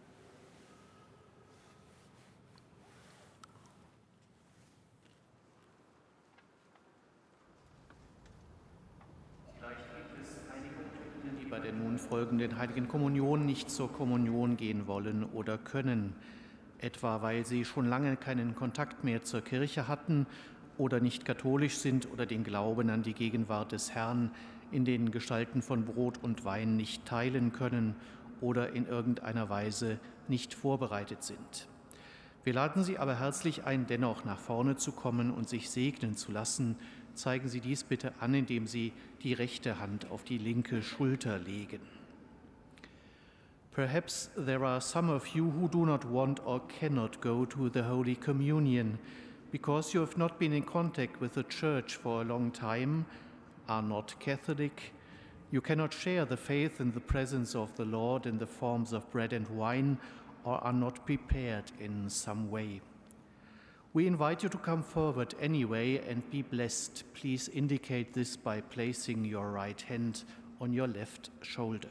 Bei der nun folgenden Heiligen Kommunion nicht zur Kommunion gehen wollen oder können, etwa weil sie schon lange keinen Kontakt mehr zur Kirche hatten oder nicht katholisch sind oder den Glauben an die Gegenwart des Herrn in den Gestalten von Brot und Wein nicht teilen können oder in irgendeiner Weise nicht vorbereitet sind. Wir laden Sie aber herzlich ein, dennoch nach vorne zu kommen und sich segnen zu lassen. Zeigen Sie dies bitte an, indem Sie die rechte Hand auf die linke Schulter legen. Perhaps there are some of you who do not want or cannot go to the Holy Communion because you have not been in contact with the Church for a long time, are not Catholic, you cannot share the faith in the presence of the Lord in the forms of bread and wine, or are not prepared in some way. We invite you to come forward anyway and be blessed. Please indicate this by placing your right hand on your left shoulder.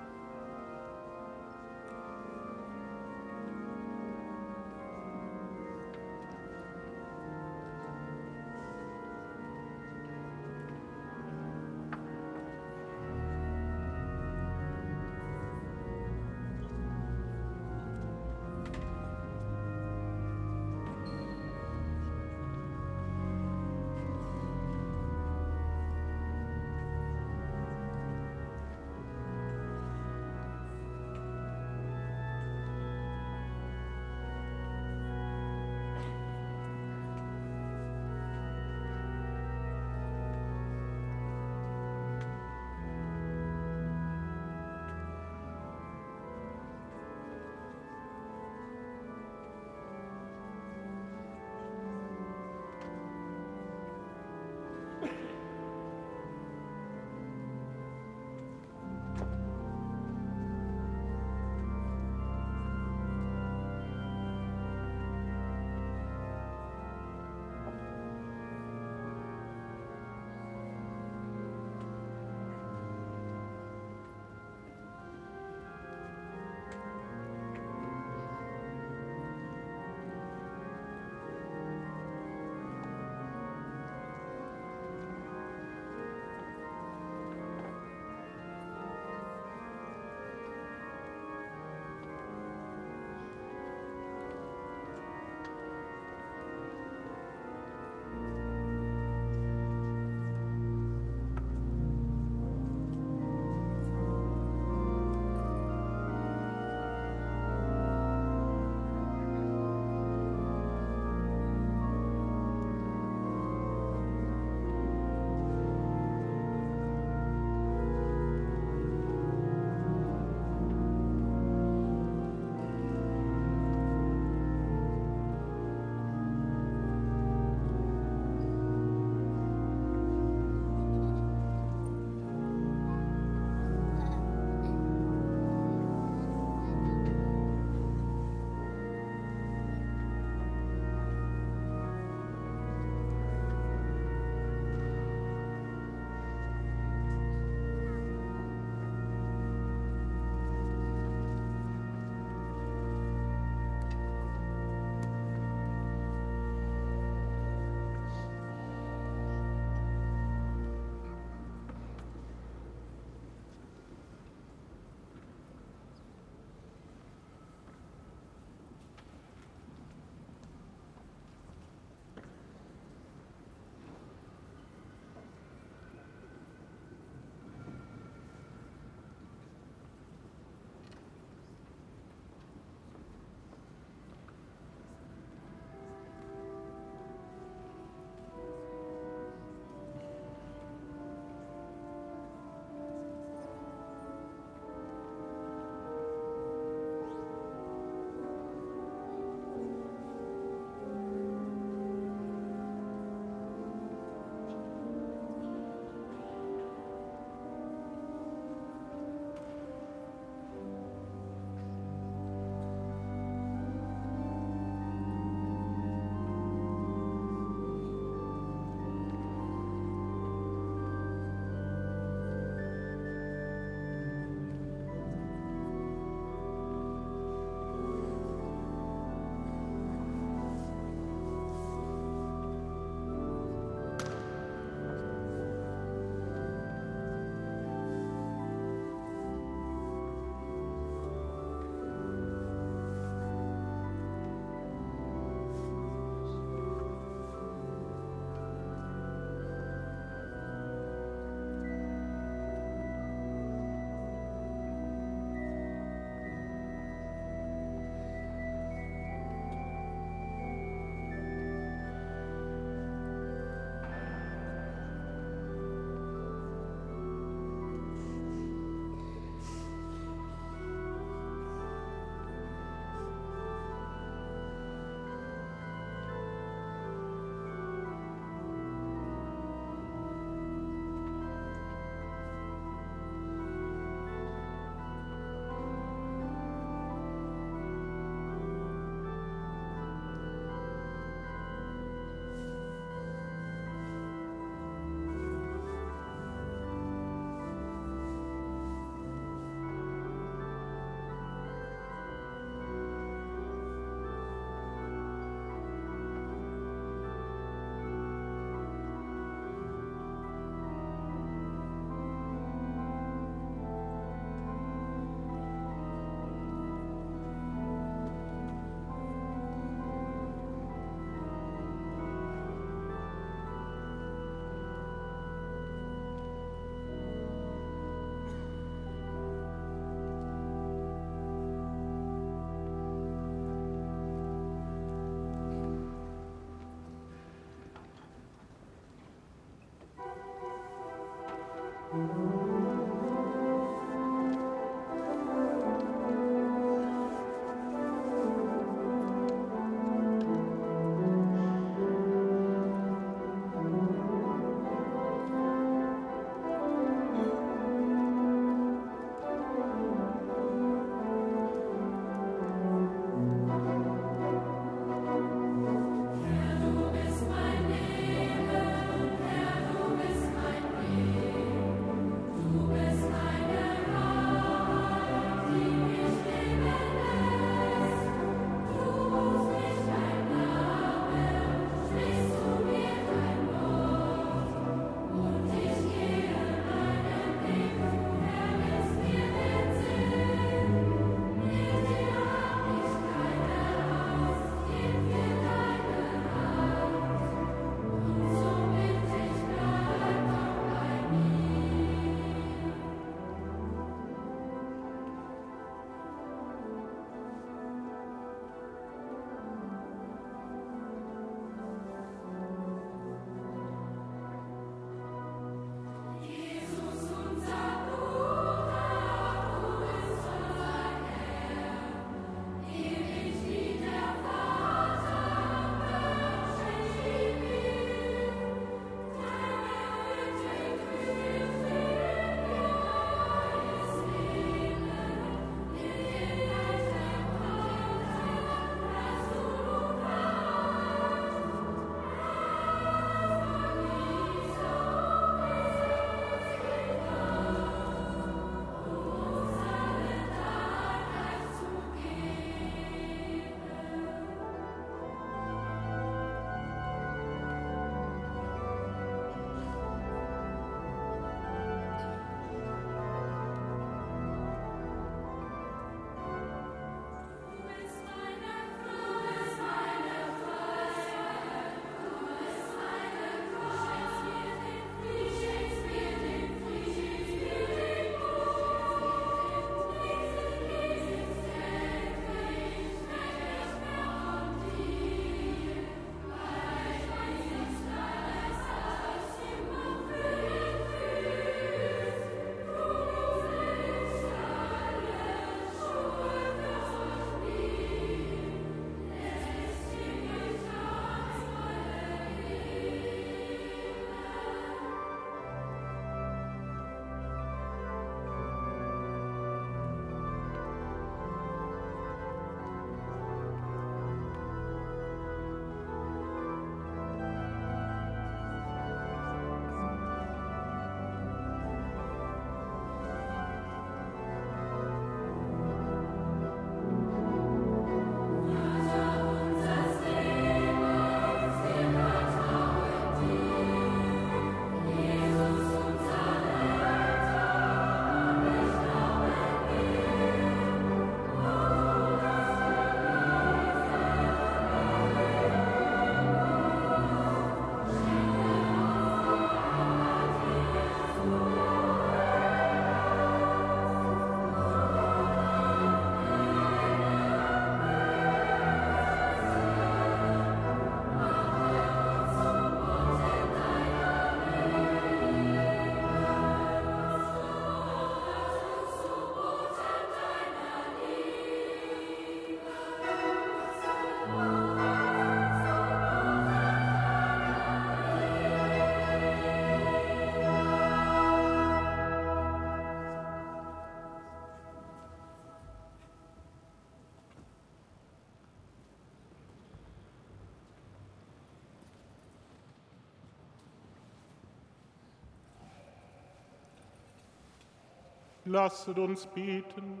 Lasset uns beten.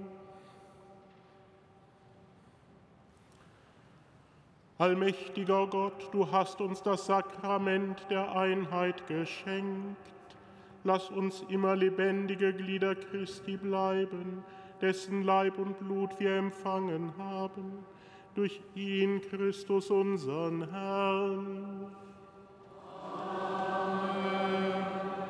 Allmächtiger Gott, du hast uns das Sakrament der Einheit geschenkt. Lass uns immer lebendige Glieder Christi bleiben, dessen Leib und Blut wir empfangen haben, durch ihn, Christus, unseren Herrn. Amen.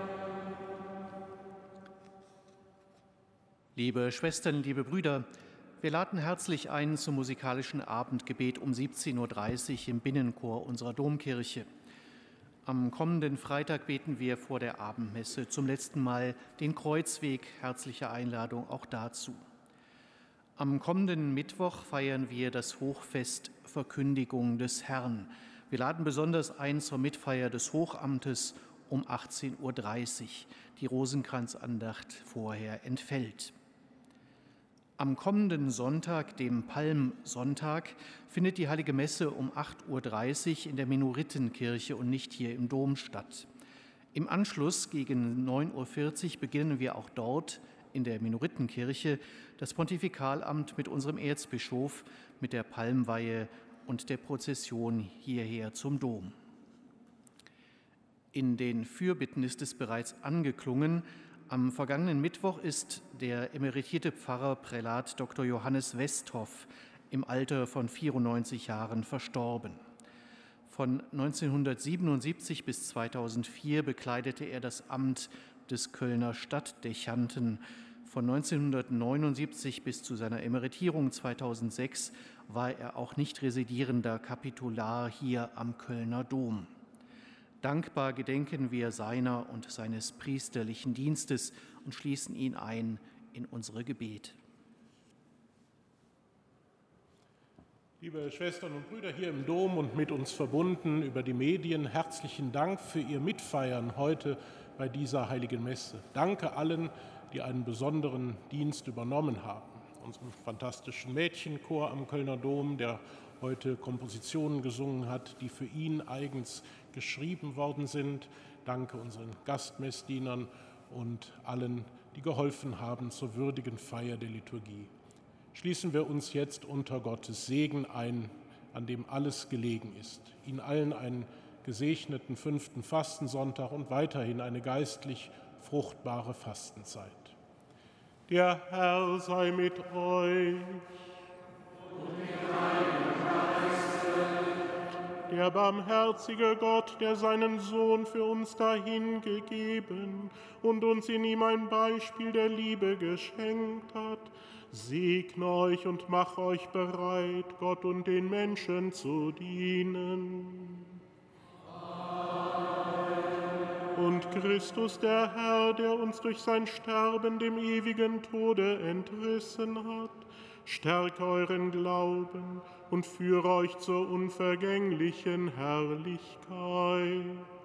Liebe Schwestern, liebe Brüder, wir laden herzlich ein zum musikalischen Abendgebet um 17:30 Uhr im Binnenchor unserer Domkirche. Am kommenden Freitag beten wir vor der Abendmesse zum letzten Mal den Kreuzweg. Herzliche Einladung auch dazu. Am kommenden Mittwoch feiern wir das Hochfest Verkündigung des Herrn. Wir laden besonders ein zur Mitfeier des Hochamtes um 18:30 Uhr. Die Rosenkranzandacht vorher entfällt. Am kommenden Sonntag, dem Palmsonntag, findet die Heilige Messe um 8:30 Uhr in der Minoritenkirche und nicht hier im Dom statt. Im Anschluss gegen 9:40 Uhr beginnen wir auch dort in der Minoritenkirche das Pontifikalamt mit unserem Erzbischof, mit der Palmweihe und der Prozession hierher zum Dom. In den Fürbitten ist es bereits angeklungen. Am vergangenen Mittwoch ist der emeritierte Pfarrer Prälat Dr. Johannes Westhoff im Alter von 94 Jahren verstorben. Von 1977 bis 2004 bekleidete er das Amt des Kölner Stadtdechanten. Von 1979 bis zu seiner Emeritierung 2006 war er auch nicht residierender Kapitular hier am Kölner Dom. Dankbar gedenken wir seiner und seines priesterlichen Dienstes und schließen ihn ein in unsere Gebete. Liebe Schwestern und Brüder hier im Dom und mit uns verbunden über die Medien, herzlichen Dank für Ihr Mitfeiern heute bei dieser Heiligen Messe. Danke allen, die einen besonderen Dienst übernommen haben. Unserem fantastischen Mädchenchor am Kölner Dom, der heute Kompositionen gesungen hat, die für ihn eigens geschrieben worden sind. Danke unseren Gastmessdienern und allen, die geholfen haben zur würdigen Feier der Liturgie. Schließen wir uns jetzt unter Gottes Segen ein, an dem alles gelegen ist. Ihnen allen einen gesegneten 5. Fastensonntag und weiterhin eine geistlich fruchtbare Fastenzeit. Der Herr sei mit euch. Der barmherzige Gott, der seinen Sohn für uns dahingegeben und uns in ihm ein Beispiel der Liebe geschenkt hat, segne euch und mache euch bereit, Gott und den Menschen zu dienen. Und Christus, der Herr, der uns durch sein Sterben dem ewigen Tode entrissen hat, stärke euren Glauben und führe euch zur unvergänglichen Herrlichkeit.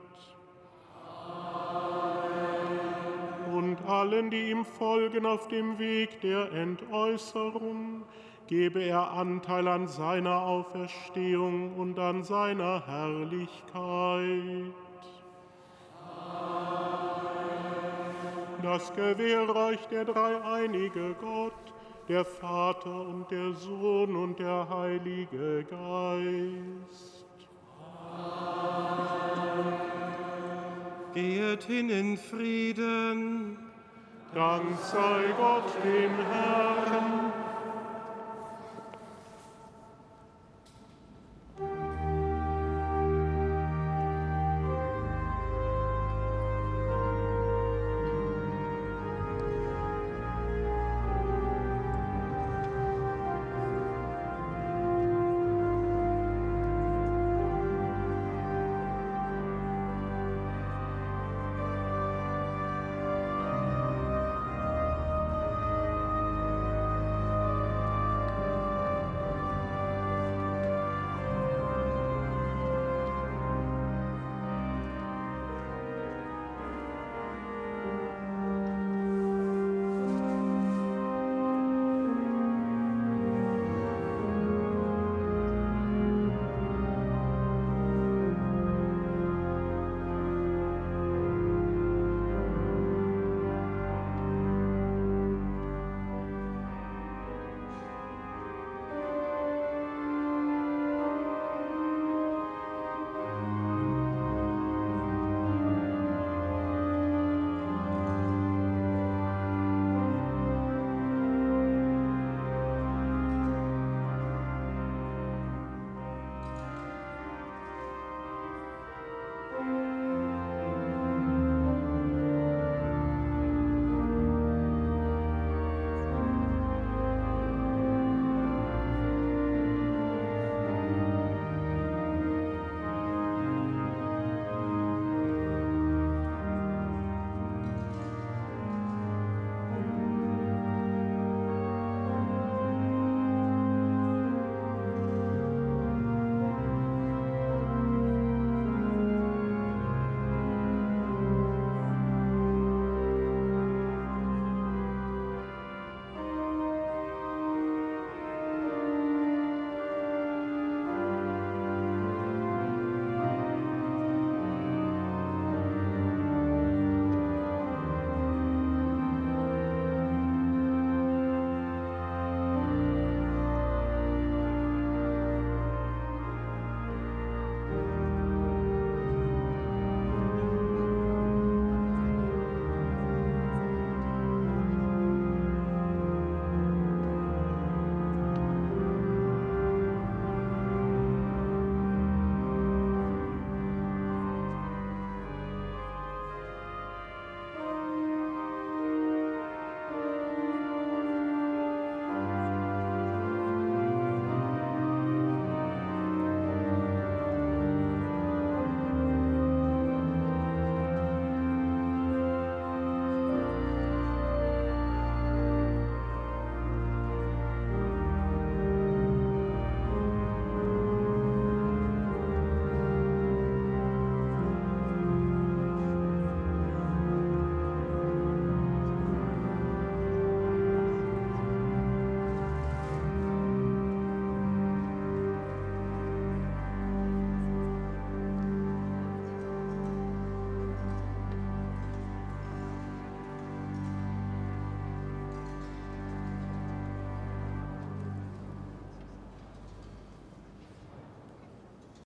Amen. Und allen, die ihm folgen auf dem Weg der Entäußerung, gebe er Anteil an seiner Auferstehung und an seiner Herrlichkeit. Das gewähre euch der dreieinige Gott, der Vater und der Sohn und der Heilige Geist. Amen. Geht hin in Frieden. Dank sei Gott dem Herrn.